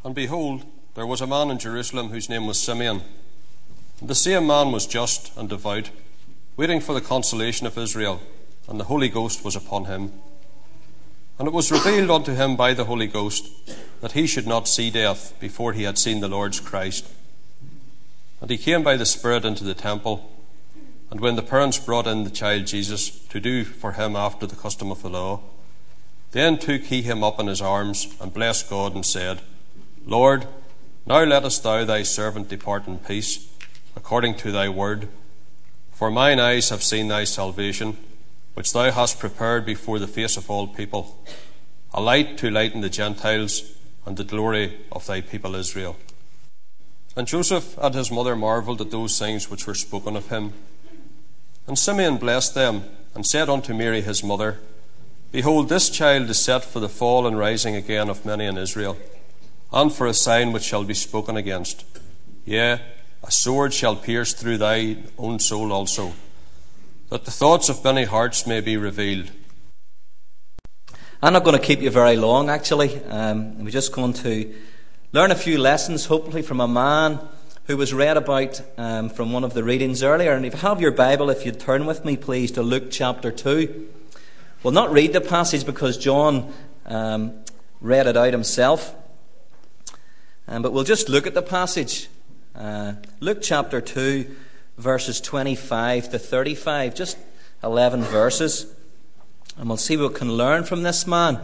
And behold, there was a man in Jerusalem whose name was Simeon. And the same man was just and devout, waiting for the consolation of Israel, and the Holy Ghost was upon him. And it was revealed unto him by the Holy Ghost that he should not see death before he had seen the Lord's Christ. And he came by the Spirit into the temple. And when the parents brought in the child Jesus to do for him after the custom of the law, then took he him up in his arms, and blessed God, and said, Lord, now lettest thou thy servant depart in peace, according to thy word. For mine eyes have seen thy salvation, which thou hast prepared before the face of all people, a light to lighten the Gentiles, and the glory of thy people Israel. And Joseph and his mother marvelled at those things which were spoken of him. And Simeon blessed them, and said unto Mary his mother, Behold, this child is set for the fall and rising again of many in Israel, and for a sign which shall be spoken against. Yea, a sword shall pierce through thy own soul also, that the thoughts of many hearts may be revealed. I'm not going to keep you very long, actually. We're just going to learn a few lessons, hopefully, from a man who was read about from one of the readings earlier. And if you have your Bible, if you'd turn with me, please, to Luke chapter 2. We'll not read the passage because John read it out himself. But we'll just look at the passage. Luke chapter 2, verses 25 to 35. Just 11 verses. And we'll see what we can learn from this man.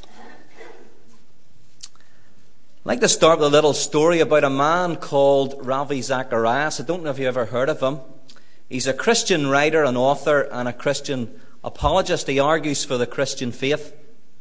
I'd like to start with a little story about a man called Ravi Zacharias. I don't know if you've ever heard of him. He's a Christian writer, an author, and a Christian apologist. He argues for the Christian faith.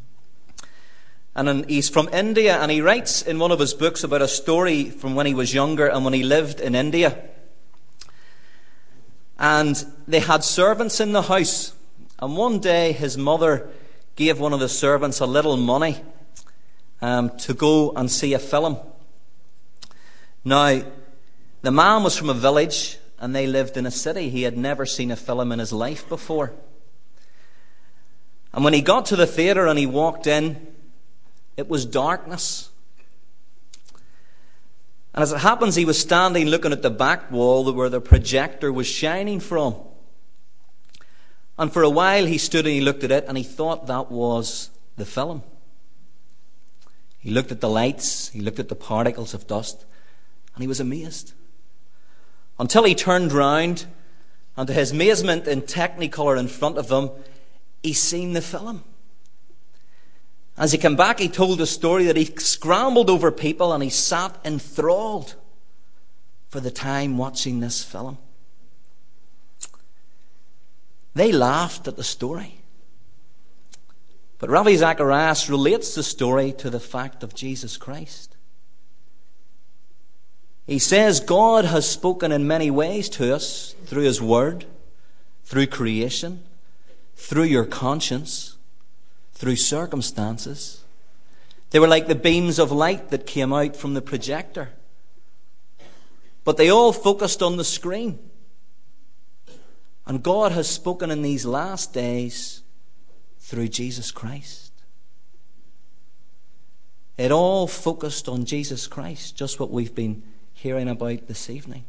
And he's from India, and he writes in one of his books about a story from when he was younger and when he lived in India. And they had servants in the house. And one day his mother gave one of the servants a little money to go and see a film. Now, the man was from a village and they lived in a city. He had never seen a film in his life before. And when he got to the theatre and he walked in, it was darkness. And as it happens, he was standing looking at the back wall where the projector was shining from. And for a while he stood and he looked at it and he thought that was the film. He looked at the lights, he looked at the particles of dust, and he was amazed. Until he turned round, and to his amazement in Technicolor in front of him, he seen the film. As he came back, he told a story that he scrambled over people and he sat enthralled for the time watching this film. They laughed at the story. But Ravi Zacharias relates the story to the fact of Jesus Christ. He says God has spoken in many ways to us through His Word, through creation, through your conscience, through circumstances. They were like the beams of light that came out from the projector. But they all focused on the screen. And God has spoken in these last days through Jesus Christ. It all focused on Jesus Christ, just what we've been hearing about this evening.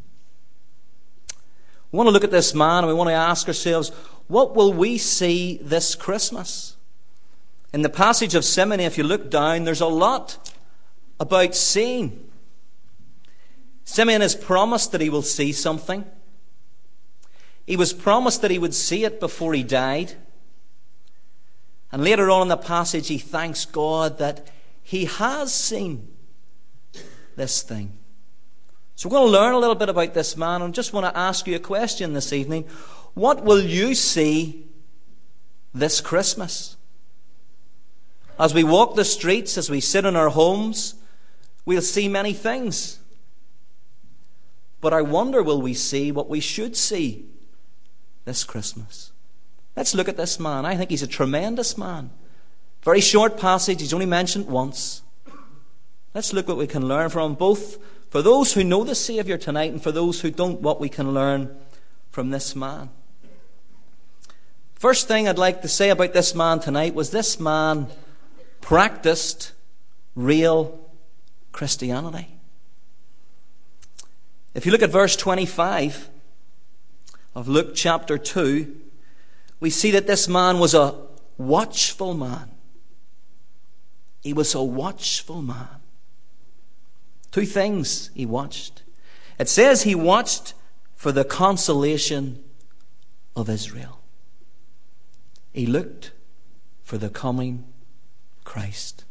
We want to look at this man and we want to ask ourselves, what will we see this Christmas? In the passage of Simeon, if you look down, there's a lot about seeing. Simeon is promised that he will see something. He was promised that he would see it before he died. And later on in the passage, he thanks God that he has seen this thing. So we're going to learn a little bit about this man, and I just want to ask you a question this evening. What will you see this Christmas? As we walk the streets, as we sit in our homes, we'll see many things. But I wonder, will we see what we should see this Christmas? Let's look at this man. I think he's a tremendous man. Very short passage. He's only mentioned once. Let's look what we can learn from him, both for those who know the Saviour tonight and for those who don't, what we can learn from this man. First thing I'd like to say about this man tonight was this man practiced real Christianity. If you look at verse 25 of Luke chapter 2, we see that this man was a watchful man. He was a watchful man. Two things he watched. It says he watched for the consolation of Israel. He looked for the coming Christ.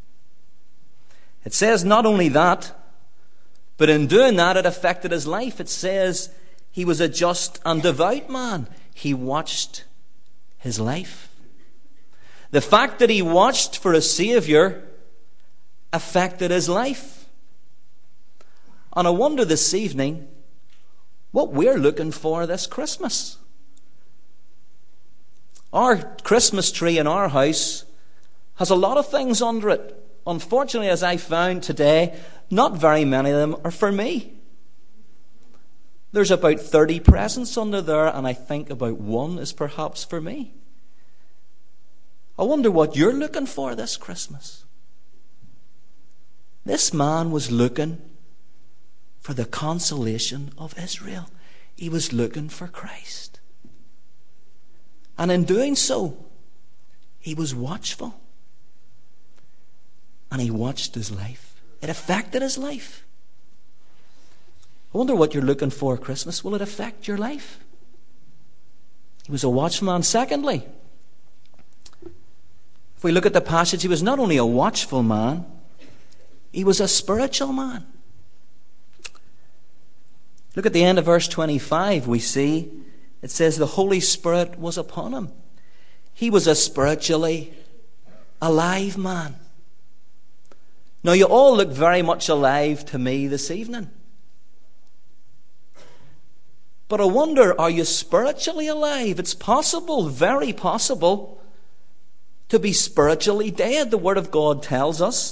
It says not only that, but in doing that, it affected his life. It says he was a just and devout man. He watched his life. The fact that he watched for a Saviour affected his life. And I wonder this evening what we're looking for this Christmas. Our Christmas tree in our house has a lot of things under it. Unfortunately, as I found today, not very many of them are for me. There's about 30 presents under there, and I think about one is perhaps for me. I wonder what you're looking for this Christmas. This man was looking for the consolation of Israel. He was looking for Christ. And in doing so, he was watchful. And he watched his life. It affected his life. I wonder what you're looking for at Christmas. Will it affect your life? He was a watchman. Secondly, if we look at the passage, he was not only a watchful man, he was a spiritual man. Look at the end of verse 25. We see it says the Holy Spirit was upon him. He was a spiritually alive man. Now, you all look very much alive to me this evening. But I wonder, are you spiritually alive? It's possible, very possible, to be spiritually dead. The Word of God tells us.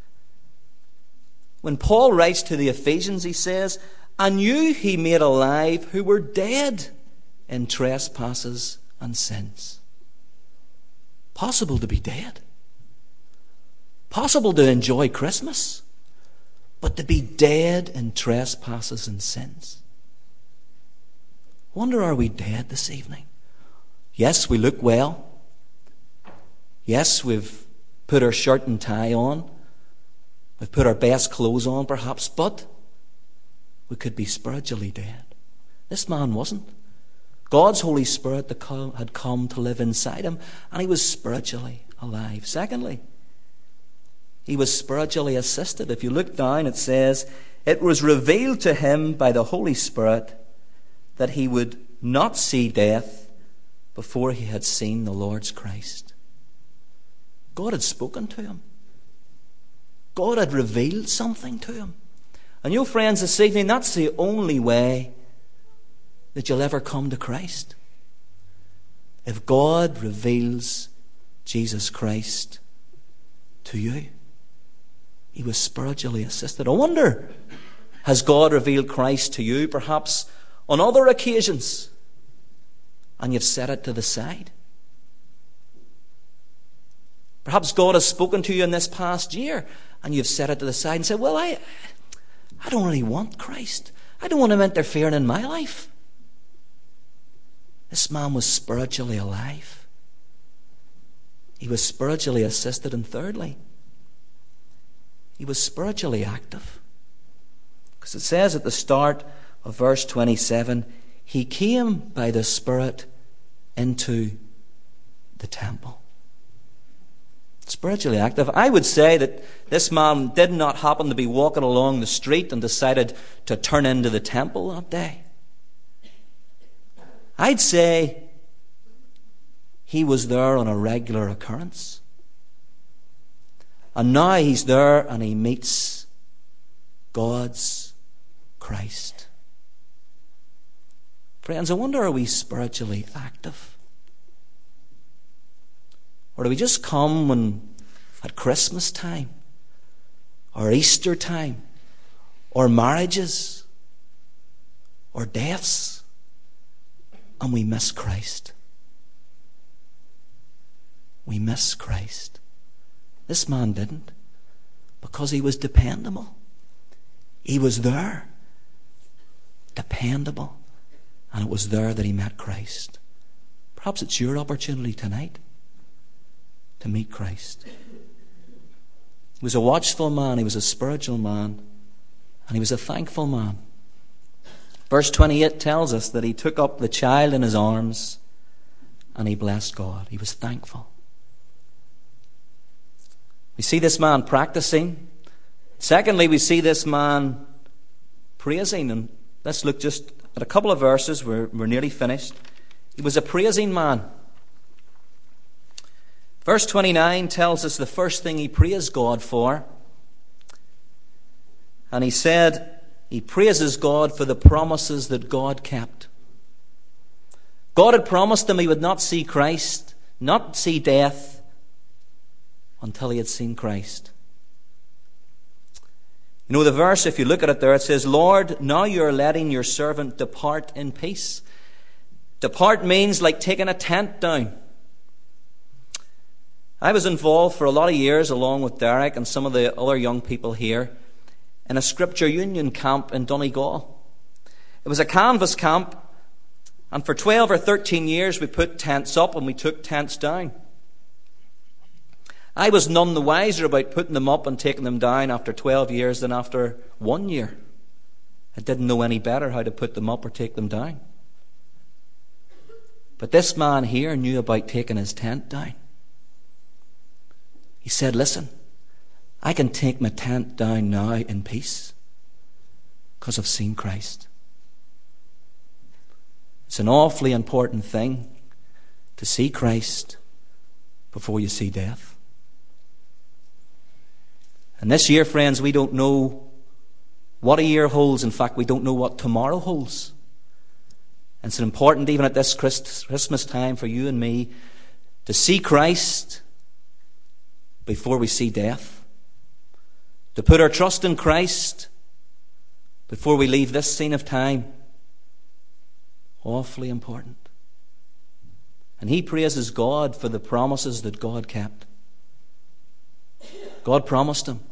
When Paul writes to the Ephesians, he says, "And you he made alive who were dead in trespasses and sins." Possible to be dead. Possible to enjoy Christmas, but to be dead in trespasses and sins. Wonder, are we dead this evening? Yes, we look well. Yes, we've put our shirt and tie on. We've put our best clothes on, perhaps, but we could be spiritually dead. This man wasn't. God's Holy Spirit had come to live inside him, and he was spiritually alive. Secondly, he was spiritually assisted. If you look down, it says, it was revealed to him by the Holy Spirit that he would not see death before he had seen the Lord's Christ. God had spoken to him. God had revealed something to him. And you friends, this evening, that's the only way that you'll ever come to Christ. If God reveals Jesus Christ to you. He was spiritually assisted. I wonder, has God revealed Christ to you perhaps on other occasions and you've set it to the side? Perhaps God has spoken to you in this past year and you've set it to the side and said, well, I don't really want Christ. I don't want him interfering in my life. This man was spiritually alive. He was spiritually assisted. And thirdly, he was spiritually active. Because it says at the start of verse 27, he came by the Spirit into the temple. Spiritually active. I would say that this man did not happen to be walking along the street and decided to turn into the temple that day. I'd say he was there on a regular occurrence. And now he's there and he meets God's Christ. Friends, I wonder, are we spiritually active? Or do we just come at Christmas time, or Easter time, or marriages, or deaths, and we miss Christ? We miss Christ. This man didn't. Because he was dependable. He was there. Dependable. And it was there that he met Christ. Perhaps it's your opportunity tonight to meet Christ. He was a watchful man. He was a spiritual man. And he was a thankful man. Verse 28 tells us that he took up the child in his arms and he blessed God. He was thankful. We see this man practicing. Secondly, we see this man praising. And let's look just at a couple of verses. We're nearly finished. He was a praising man. Verse 29 tells us the first thing he praised God for. And he said he praises God for the promises that God kept. God had promised him he would not see Christ, not see death, until he had seen Christ. You know the verse, if you look at it there, it says, Lord, now you are letting your servant depart in peace. Depart means like taking a tent down. I was involved for a lot of years, along with Derek and some of the other young people here, in a Scripture Union camp in Donegal. It was a canvas camp, and for 12 or 13 years we put tents up and we took tents down. I was none the wiser about putting them up and taking them down after 12 years than after 1 year. I didn't know any better how to put them up or take them down. But this man here knew about taking his tent down. He said, listen, I can take my tent down now in peace because I've seen Christ. It's an awfully important thing to see Christ before you see death. And this year, friends, we don't know what a year holds. In fact, we don't know what tomorrow holds. And it's important, even at this Christmas time, for you and me to see Christ before we see death. To put our trust in Christ before we leave this scene of time. Awfully important. And he praises God for the promises that God kept. God promised him.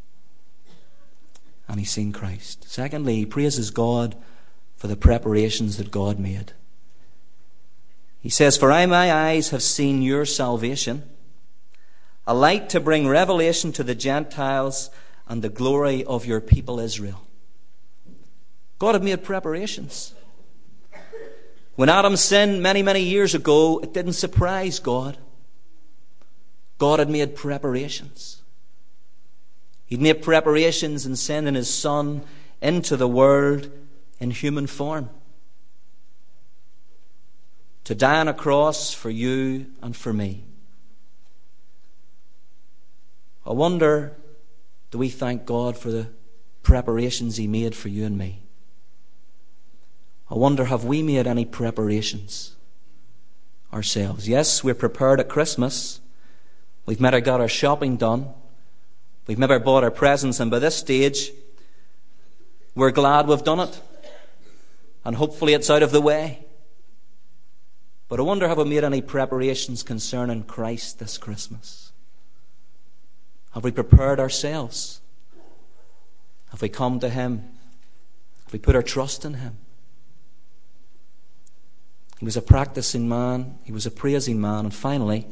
And he's seen Christ. Secondly, he praises God for the preparations that God made. He says, for my eyes have seen your salvation, a light to bring revelation to the Gentiles and the glory of your people Israel. God had made preparations. When Adam sinned many, many years ago, it didn't surprise God. God had made preparations. He'd made preparations in sending his Son into the world in human form to die on a cross for you and for me. I wonder, do we thank God for the preparations he made for you and me? I wonder, have we made any preparations ourselves? Yes, we're prepared at Christmas. We've maybe got our shopping done. We've maybe bought our presents, and by this stage, we're glad we've done it. And hopefully it's out of the way. But I wonder, have we made any preparations concerning Christ this Christmas? Have we prepared ourselves? Have we come to him? Have we put our trust in him? He was a practicing man. He was a praising man. And finally,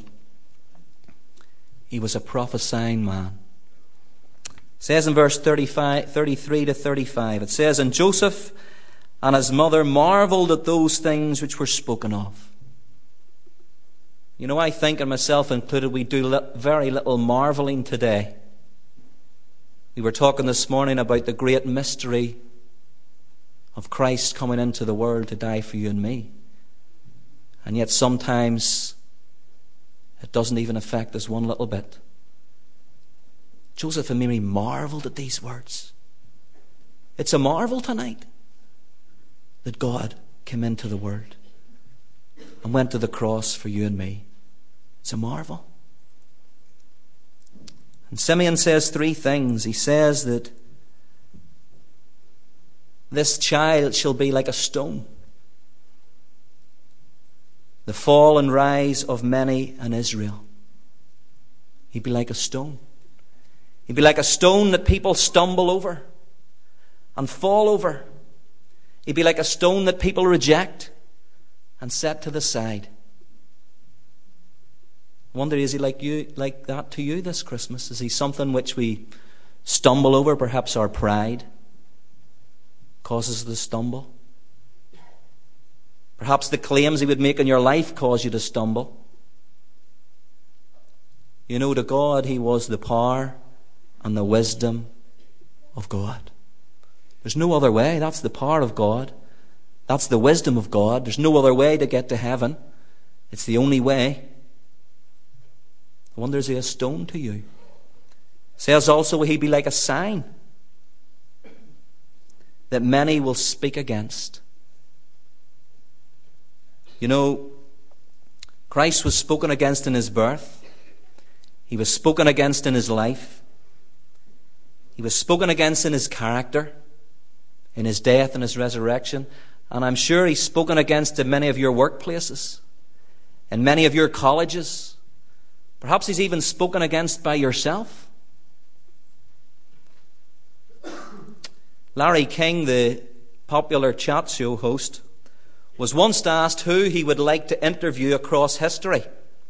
he was a prophesying man. It says in verse 33 to 35, it says, and Joseph and his mother marveled at those things which were spoken of. You know, I think, and myself included, we do very little marveling today. We were talking this morning about the great mystery of Christ coming into the world to die for you and me. And yet sometimes it doesn't even affect us one little bit. Joseph and Mary marveled at these words. It's a marvel tonight that God came into the world and went to the cross for you and me. It's a marvel. And Simeon says three things. He says that this child shall be like a stone, the fall and rise of many in Israel. He'd be like a stone. He'd be like a stone that people stumble over and fall over. He'd be like a stone that people reject and set to the side. I wonder, is he like that to you this Christmas? Is he something which we stumble over? Perhaps our pride causes us to stumble. Perhaps the claims he would make in your life cause you to stumble. You know, to God, he was the power and the wisdom of God. There's no other way. That's the power of God. That's the wisdom of God. There's no other way to get to heaven. It's the only way. I wonder, is he a stone to you? It says also, will he be like a sign that many will speak against? You know, Christ was spoken against in his birth. He was spoken against in his life. He was spoken against in his character, in his death and his resurrection. And I'm sure he's spoken against in many of your workplaces, in many of your colleges. Perhaps he's even spoken against by yourself. Larry King, the popular chat show host, was once asked who he would like to interview across history.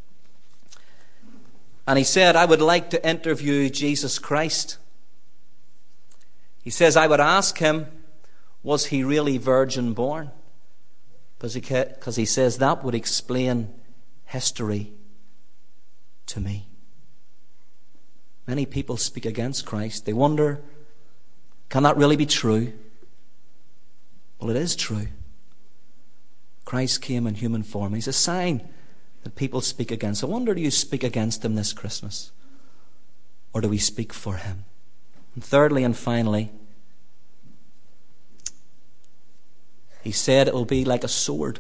And he said, I would like to interview Jesus Christ. He says, I would ask him, was he really virgin born? Because he says that would explain history to me. Many people speak against Christ. They wonder, can that really be true? Well, it is true. Christ came in human form. He's a sign that people speak against. I wonder, do you speak against him this Christmas? Or do we speak for him? And thirdly and finally, he said it will be like a sword.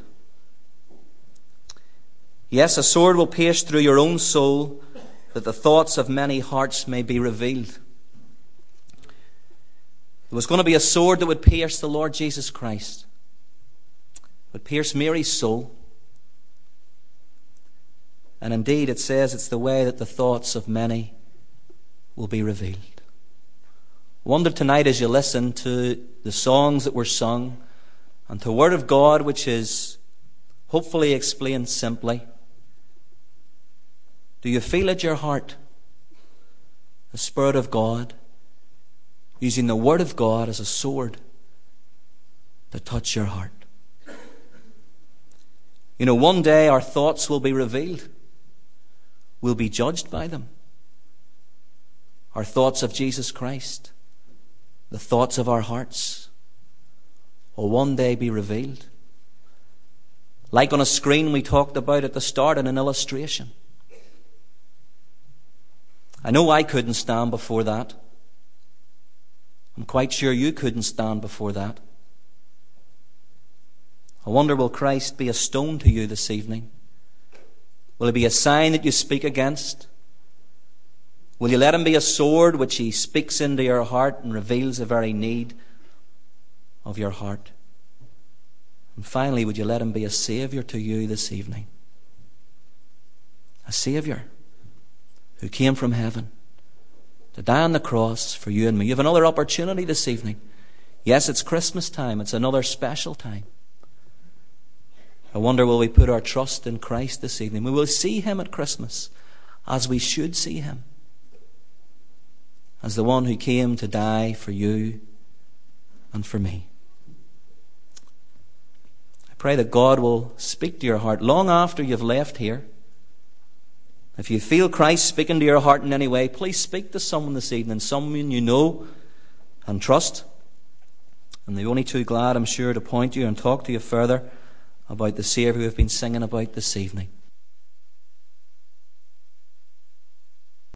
Yes, a sword will pierce through your own soul, that the thoughts of many hearts may be revealed. It was going to be a sword that would pierce the Lord Jesus Christ. It would pierce Mary's soul. And indeed, it says it's the way that the thoughts of many will be revealed. I wonder tonight, as you listen to the songs that were sung and to the Word of God, which is hopefully explained simply, do you feel at your heart the Spirit of God using the Word of God as a sword to touch your heart? You know, one day our thoughts will be revealed. We'll be judged by them. Our thoughts of Jesus Christ, the thoughts of our hearts, will one day be revealed. Like on a screen we talked about at the start in an illustration. I know I couldn't stand before that. I'm quite sure you couldn't stand before that. I wonder, will Christ be a stone to you this evening? Will it be a sign that you speak against? Will you let him be a sword which he speaks into your heart and reveals the very need of your heart? And finally, would you let him be a Saviour to you this evening? A Saviour who came from heaven to die on the cross for you and me. You have another opportunity this evening. Yes, it's Christmas time. It's another special time. I wonder, will we put our trust in Christ this evening? We will see him at Christmas as we should see him, as the one who came to die for you and for me. I pray that God will speak to your heart long after you've left here. If you feel Christ speaking to your heart in any way, please speak to someone this evening, someone you know and trust. And they're only too glad, I'm sure, to point you and talk to you further about the Saviour we've been singing about this evening.